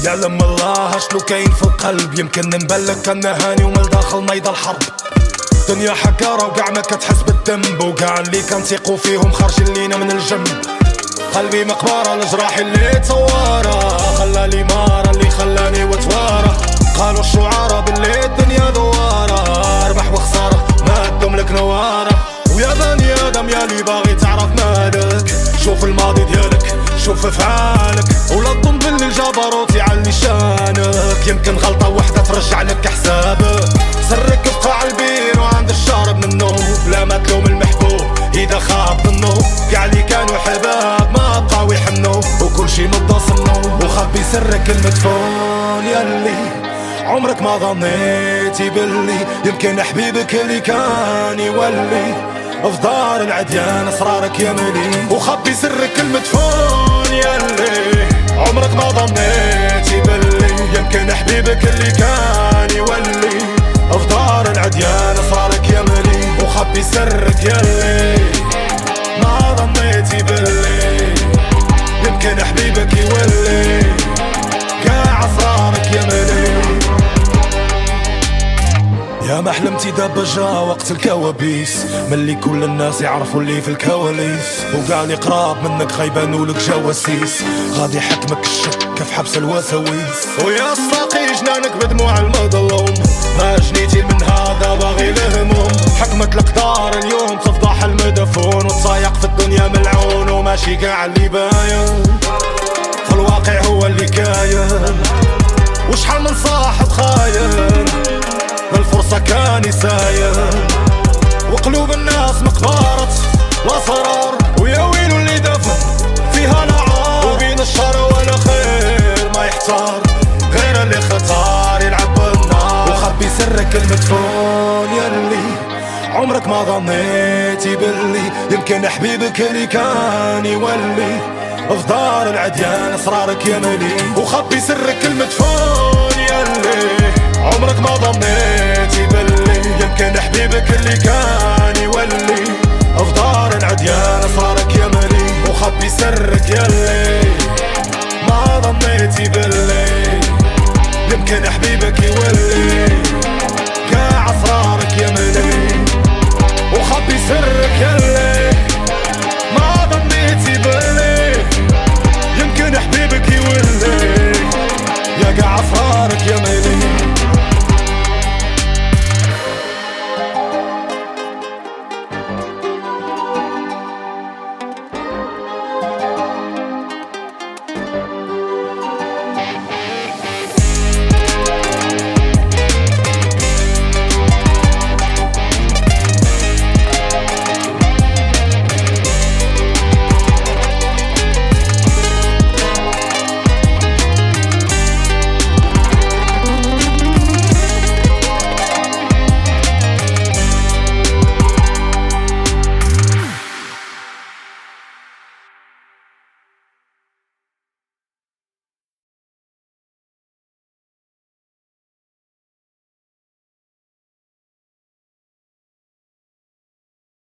يعلم الله شنو كاين في القلب. يمكن نبلك كان هاني ومالداخل نايض الحرب. دنيا حكارة وقاع ما كتحس بالذنب، وقاع اللي كنثيقو فيهم خارجين لينا من الجنب. قلبي مقبارة الجراح اللي تصوارة، خلى لي مارة اللي خلاني وتوارة. قالوا الشعارة باللي الدنيا دوارة، ربح وخسارة ما تدوملك نوارة. ويا بني ادم يا اللي باغي تعرف مالك، شوف الماضي ديالك شوف افعالك، ولا تظن باللي الجبروت يعلي شانك. يمكن غلطة وحدة ترجع لك حسابك. سرك في قاع البير وعند الشارب منه، بلا ما تلوم المحبوب اذا خاب ظنه. كاع اللي كانوا حباب ما بقاو يحنوا، وكل شي مضى صنو. وخبي سرك المدفون ياللي عمرك ما ظنيتي باللي يمكن حبيبك اللي كان يولي في دار العديان اسرارك يملي. وخبي سرك المدفون ياللي عمرك ما ظنيتي باللي يمكن حبيبك اللي كان يولي في دار العديان اسرارك يملي. وخبي سرك ياللي ما ظنيتي باللي يمكن حبيبك يولي كاع اسرارك يملي. يا ما حلمتي دابا جا وقت الكوابيس، ملي كل الناس يعرفوا اللي في الكواليس، وقاع اللي قراب منك غيبانولك جواسيس. غادي حكمك الشك في حبس الوساويس. ويا الساقي جنانك بدموع المظلوم، ما جنيتي من هذا باغي الهموم. حكمت القدار اليوم تفضح المدفون، وتصايق في الدنيا ملعون وماشي قاع اللي باين، في الواقع هو اللي كاين. وشحال من صاحب خاين الفرصة كان يساين، وقلوب الناس مقبارة الأسرار. ويا ويلو اللي دفن فيها نعار، وبين الشر والخير ما يحتار، غير اللي خطار يلعب بالنار. وخبي سرك المدفون ياللي عمرك ما ظنيتي باللي يمكن حبيبك اللي كان يولي في دار العديان اسرارك يملي. وخبي سرك المدفون ياللي عمرك ما ظنيتي باللي يمكن حبيبك اللي كان